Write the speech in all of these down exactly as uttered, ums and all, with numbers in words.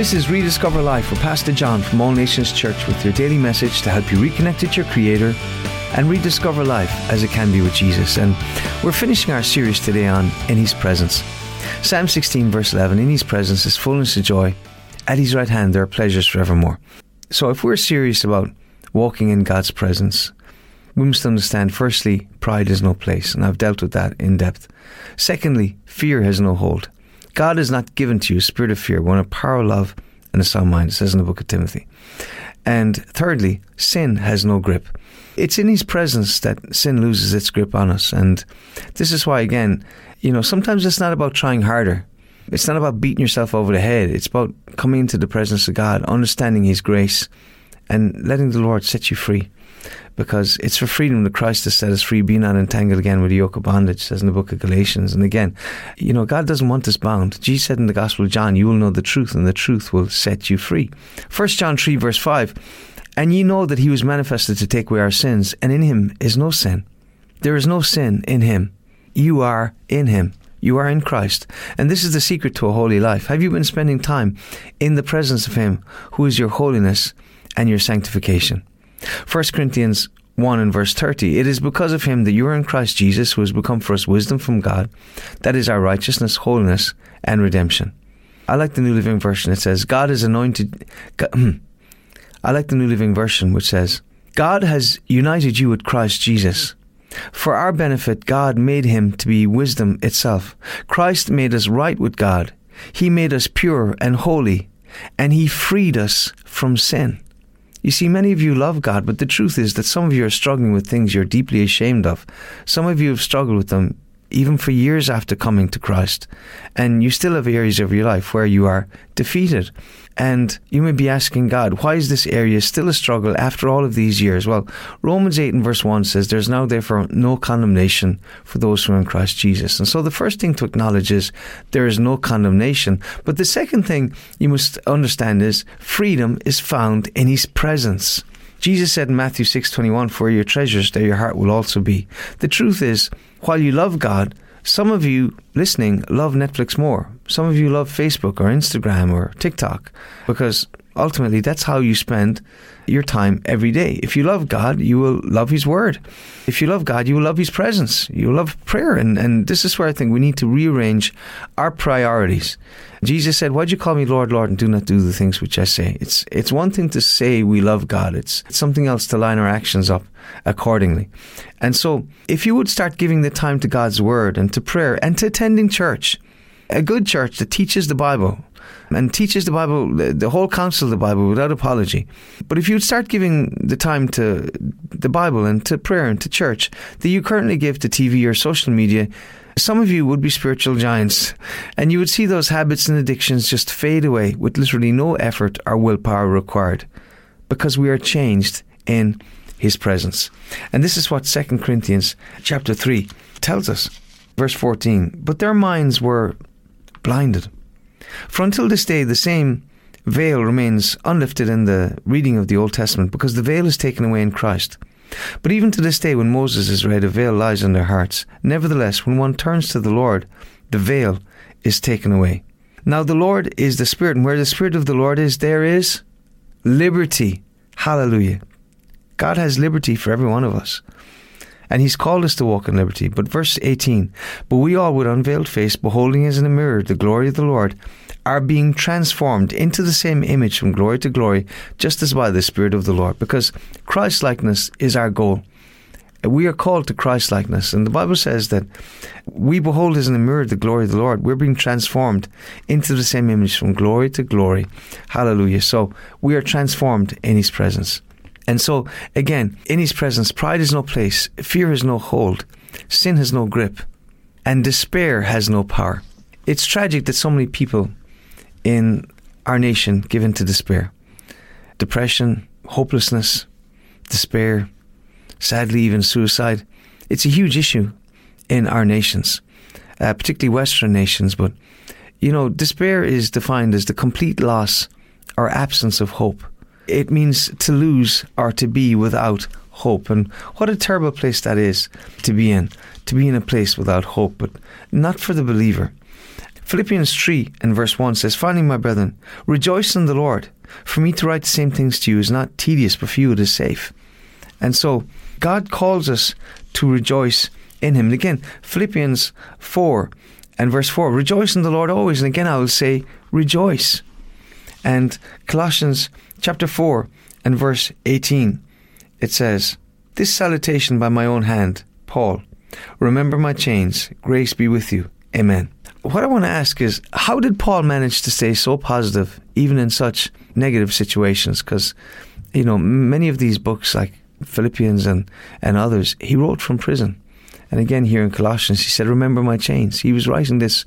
This is Rediscover Life with Pastor John from All Nations Church with your daily message to help you reconnect with your Creator and rediscover life as it can be with Jesus. And we're finishing our series today on In His Presence. Psalm sixteen verse eleven, in His presence is fullness of joy. At His right hand there are pleasures forevermore. So if we're serious about walking in God's presence, we must understand, firstly, pride has no place, and I've dealt with that in depth. Secondly, fear has no hold. God has not given to you a spirit of fear, but one of power, love, and a sound mind, it says in the book of Timothy. And thirdly, sin has no grip. It's in His presence that sin loses its grip on us. And this is why, again, you know, sometimes it's not about trying harder. It's not about beating yourself over the head. It's about coming into the presence of God, understanding His grace, and letting the Lord set you free. Because it's for freedom that Christ has set us free, be not entangled again with the yoke of bondage, says in the book of Galatians. And again, you know, God doesn't want us bound. Jesus said in the Gospel of John, you will know the truth, and the truth will set you free. First John three verse five, and ye know that He was manifested to take away our sins, and in Him is no sin. There is no sin in Him. You are in Him. You are in Christ. And this is the secret to a holy life. Have you been spending time in the presence of Him who is your holiness and your sanctification? First Corinthians one and verse thirty, it is because of Him that you are in Christ Jesus, who has become for us wisdom from God. That is our righteousness, holiness, and redemption. I like the New Living Version. It says, God has anointed... God, I like the New Living Version, which says, God has united you with Christ Jesus. For our benefit, God made Him to be wisdom itself. Christ made us right with God. He made us pure and holy, and He freed us from sin. You see, many of you love God, but the truth is that some of you are struggling with things you're deeply ashamed of. Some of you have struggled with them even for years after coming to Christ, and you still have areas of your life where you are defeated. And you may be asking God, why is this area still a struggle after all of these years? Well, Romans eight and verse one says, there's now therefore no condemnation for those who are in Christ Jesus. And so the first thing to acknowledge is there is no condemnation. But the second thing you must understand is freedom is found in His presence. Jesus said in Matthew six twenty-one, for your treasures there your heart will also be. The truth is, while you love God, some of you listening love Netflix more. Some of you love Facebook or Instagram or TikTok, because ultimately that's how you spend your time every day. If you love God, you will love His Word. If you love God, you will love His presence. You will love prayer. And, and this is where I think we need to rearrange our priorities. Jesus said, why do you call me Lord, Lord, and do not do the things which I say? It's it's one thing to say we love God. It's, it's something else to line our actions up accordingly. And so if you would start giving the time to God's Word and to prayer and to attending church, a good church that teaches the Bible and teaches the Bible, the whole counsel of the Bible without apology. But if you'd start giving the time to the Bible and to prayer and to church that you currently give to T V or social media, some of you would be spiritual giants, and you would see those habits and addictions just fade away with literally no effort or willpower required, because we are changed in His presence. And this is what Second Corinthians chapter three tells us. Verse fourteen, but their minds were blinded. For until this day, the same veil remains unlifted in the reading of the Old Testament, because the veil is taken away in Christ. But even to this day, when Moses is read, a veil lies on their hearts. Nevertheless, when one turns to the Lord, the veil is taken away. Now the Lord is the Spirit, and where the Spirit of the Lord is, there is liberty. Hallelujah. God has liberty for every one of us. And He's called us to walk in liberty. But verse eighteen, but we all with unveiled face, beholding as in a mirror the glory of the Lord, are being transformed into the same image from glory to glory, just as by the Spirit of the Lord. Because Christ-likeness is our goal. We are called to Christ-likeness. And the Bible says that we behold as in a mirror the glory of the Lord. We're being transformed into the same image from glory to glory. Hallelujah. So we are transformed in His presence. And so, again, in His presence, pride has no place, fear has no hold, sin has no grip, and despair has no power. It's tragic that so many people in our nation give in to despair. Depression, hopelessness, despair, sadly even suicide. It's a huge issue in our nations, uh, particularly Western nations. But, you know, despair is defined as the complete loss or absence of hope. It means to lose or to be without hope. And what a terrible place that is to be in, to be in a place without hope, but not for the believer. Philippians three and verse one says, "Finally, my brethren, rejoice in the Lord. For me to write the same things to you is not tedious, but for you it is safe." And so God calls us to rejoice in him. And again, Philippians four and verse four, "Rejoice in the Lord always." And again, I will say, rejoice. And Colossians chapter four and verse eighteen, it says, "This salutation by my own hand, Paul. Remember my chains. Grace be with you. Amen." What I want to ask is, how did Paul manage to stay so positive, even in such negative situations? Because, you know, many of these books, like Philippians and, and others, he wrote from prison. And again, here in Colossians, he said, "Remember my chains." He was writing this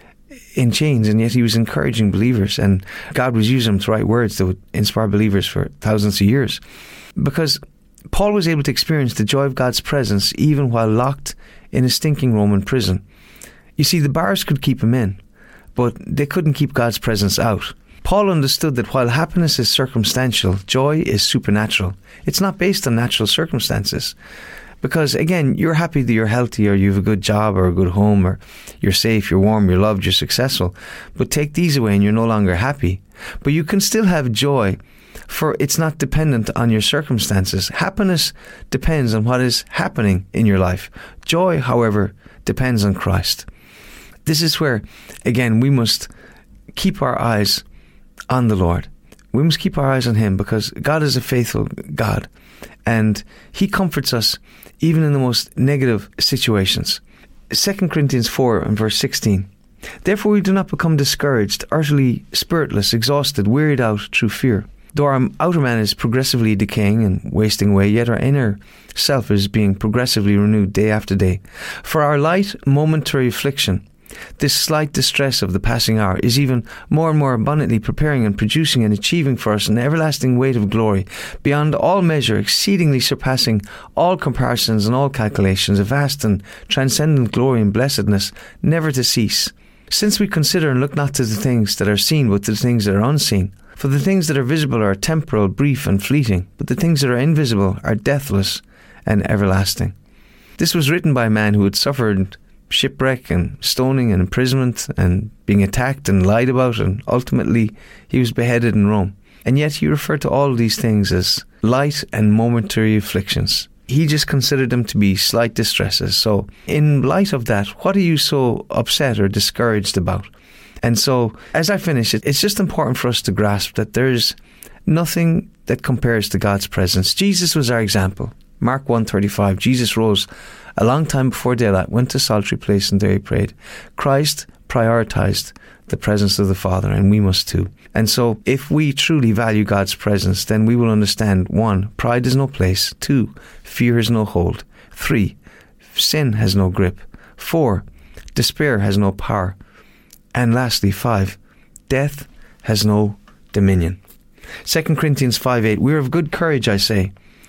in chains, and yet he was encouraging believers. And God was using him to write words that would inspire believers for thousands of years. Because Paul was able to experience the joy of God's presence even while locked in a stinking Roman prison. You see, the bars could keep him in, but they couldn't keep God's presence out. Paul understood that while happiness is circumstantial, joy is supernatural. It's not based on natural circumstances. Because, again, you're happy that you're healthy, or you have a good job or a good home, or you're safe, you're warm, you're loved, you're successful. But take these away and you're no longer happy. But you can still have joy, for it's not dependent on your circumstances. Happiness depends on what is happening in your life. Joy, however, depends on Christ. This is where, again, we must keep our eyes on the Lord. We must keep our eyes on him, because God is a faithful God, and he comforts us even in the most negative situations. Second Corinthians four and verse sixteen. "Therefore we do not become discouraged, utterly spiritless, exhausted, wearied out through fear. Though our outer man is progressively decaying and wasting away, yet our inner self is being progressively renewed day after day. For our light momentary affliction, this slight distress of the passing hour, is even more and more abundantly preparing and producing and achieving for us an everlasting weight of glory, beyond all measure, exceedingly surpassing all comparisons and all calculations, a vast and transcendent glory and blessedness, never to cease. Since we consider and look not to the things that are seen, but to the things that are unseen. For the things that are visible are temporal, brief, and fleeting, but the things that are invisible are deathless and everlasting." This was written by a man who had suffered shipwreck and stoning and imprisonment and being attacked and lied about, and ultimately he was beheaded in Rome. And yet he referred to all of these things as light and momentary afflictions. He just considered them to be slight distresses. So in light of that, what are you so upset or discouraged about? And so as I finish it, it's just important for us to grasp that there's nothing that compares to God's presence. Jesus was our example. Mark one thirty-five, Jesus rose a long time before daylight, went to a solitary place, and there he prayed. Christ prioritized the presence of the Father, and we must too. And so if we truly value God's presence, then we will understand, one, pride is no place. Two, fear has no hold. Three, sin has no grip. Four, despair has no power. And lastly, five, death has no dominion. Second Corinthians five eight, "We are of good courage, I say,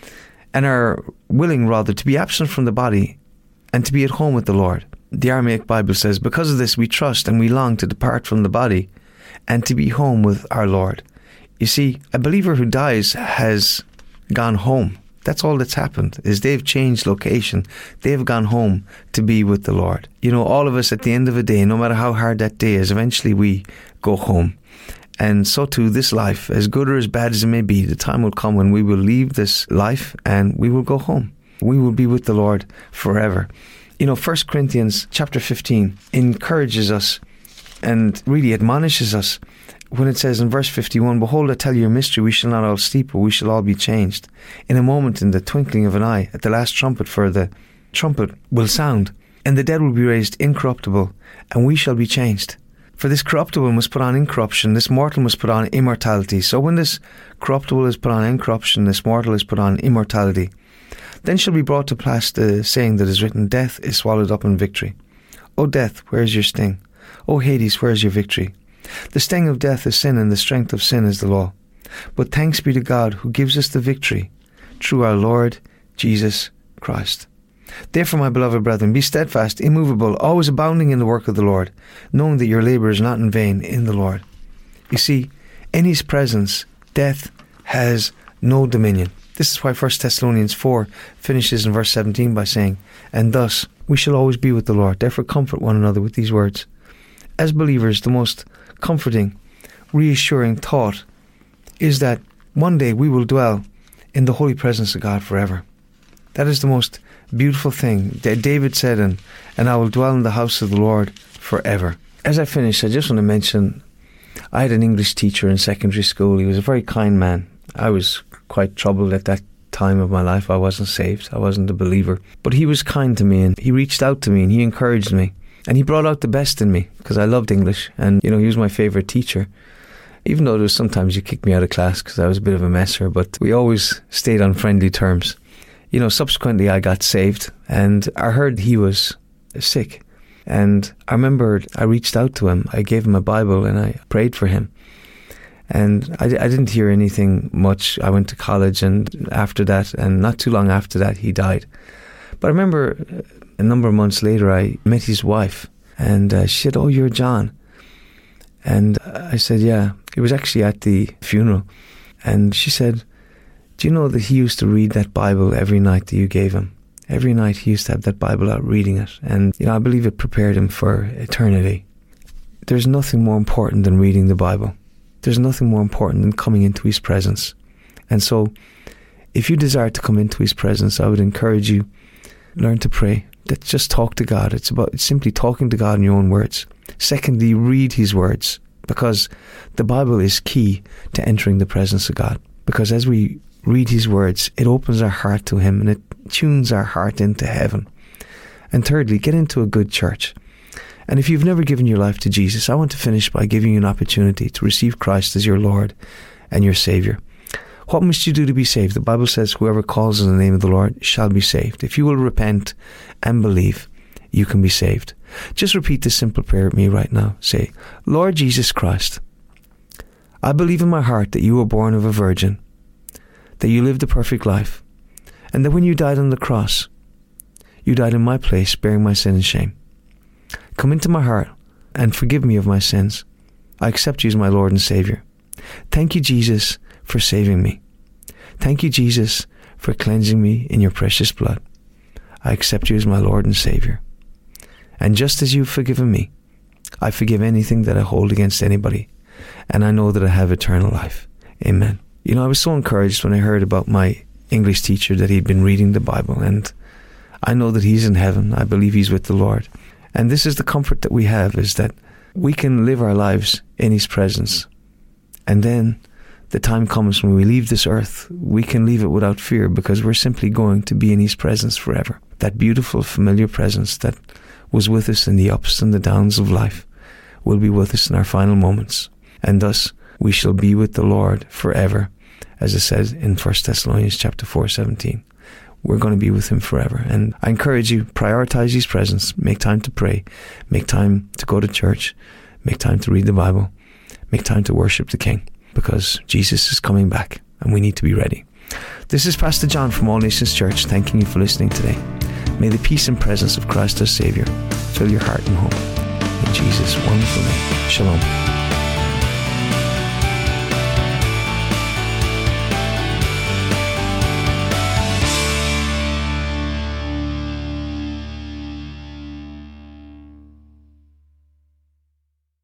and are willing rather to be absent from the body and to be at home with the Lord." The Aramaic Bible says, "Because of this we trust and we long to depart from the body and to be home with our Lord." You see, a believer who dies has gone home. That's all that's happened, is they've changed location. They've gone home to be with the Lord. You know, all of us at the end of a day, no matter how hard that day is, eventually we go home. And so too, this life, as good or as bad as it may be, the time will come when we will leave this life and we will go home. We will be with the Lord forever. You know, First Corinthians chapter fifteen encourages us and really admonishes us when it says in verse fifty-one, "Behold, I tell you a mystery, we shall not all sleep, but we shall all be changed. In a moment, in the twinkling of an eye, at the last trumpet, for the trumpet will sound, and the dead will be raised incorruptible, and we shall be changed. For this corruptible must put on incorruption, this mortal must put on immortality. So when this corruptible is put on incorruption, this mortal is put on immortality. Then shall be brought to pass the saying that is written, Death is swallowed up in victory. O death, where is your sting? O Hades, where is your victory? The sting of death is sin, and the strength of sin is the law. But thanks be to God who gives us the victory through our Lord Jesus Christ. Therefore, my beloved brethren, be steadfast, immovable, always abounding in the work of the Lord, knowing that your labour is not in vain in the Lord." You see, in his presence, death has no dominion. This is why First Thessalonians four finishes in verse seventeen by saying, "And thus we shall always be with the Lord. Therefore comfort one another with these words." as believers, the most comforting, reassuring thought is that one day we will dwell in the holy presence of God forever. That is the most beautiful thing. David said, and, and I will dwell in the house of the Lord forever. As I finish, I just want to mention, I had an English teacher in secondary school. He was a very kind man. I was quite troubled at that time of my life. I wasn't saved. I wasn't a believer. But he was kind to me, and he reached out to me, and he encouraged me. And he brought out the best in me, because I loved English. And, you know, he was my favourite teacher. Even though there was sometimes you kicked me out of class because I was a bit of a messer, but we always stayed on friendly terms. You know, subsequently I got saved, and I heard he was sick. And I remember I reached out to him. I gave him a Bible and I prayed for him. And I, I didn't hear anything much. I went to college, and after that, and not too long after that, he died. But I remember a number of months later, I met his wife, and uh, she said, "Oh, you're John." And I said, "Yeah." It was actually at the funeral. And she said, "Do you know that he used to read that Bible every night that you gave him? Every night he used to have that Bible out reading it. And, you know, I believe it prepared him for eternity." There's nothing more important than reading the Bible. There's nothing more important than coming into his presence. And so, if you desire to come into his presence, I would encourage you, learn to pray. Let's just talk to God. It's about simply talking to God in your own words. Secondly, read his words, because the Bible is key to entering the presence of God. Because as we read his words, it opens our heart to him, and it tunes our heart into heaven. And thirdly, get into a good church. And if you've never given your life to Jesus, I want to finish by giving you an opportunity to receive Christ as your Lord and your Saviour. What must you do to be saved? The Bible says, whoever calls on the name of the Lord shall be saved. If you will repent and believe, you can be saved. Just repeat this simple prayer with me right now. Say, "Lord Jesus Christ, I believe in my heart that you were born of a virgin, that you lived a perfect life, and that when you died on the cross, you died in my place, bearing my sin and shame. Come into my heart and forgive me of my sins. I accept you as my Lord and Saviour. Thank you, Jesus, for saving me. Thank you, Jesus, for cleansing me in your precious blood. I accept you as my Lord and Saviour. And just as you've forgiven me, I forgive anything that I hold against anybody, and I know that I have eternal life. Amen." You know, I was so encouraged when I heard about my English teacher, that he'd been reading the Bible, and I know that he's in heaven. I believe he's with the Lord. And this is the comfort that we have, is that we can live our lives in his presence. And then the time comes when we leave this earth, we can leave it without fear, because we're simply going to be in his presence forever. That beautiful, familiar presence that was with us in the ups and the downs of life will be with us in our final moments. And thus we shall be with the Lord forever, as it says in First Thessalonians chapter four, seventeen. We're going to be with him forever. And I encourage you, prioritize his presence. Make time to pray. Make time to go to church. Make time to read the Bible. Make time to worship the King, because Jesus is coming back and we need to be ready. This is Pastor John from All Nations Church, thanking you for listening today. May the peace and presence of Christ our Saviour fill your heart and home. In Jesus' wonderful name. Shalom.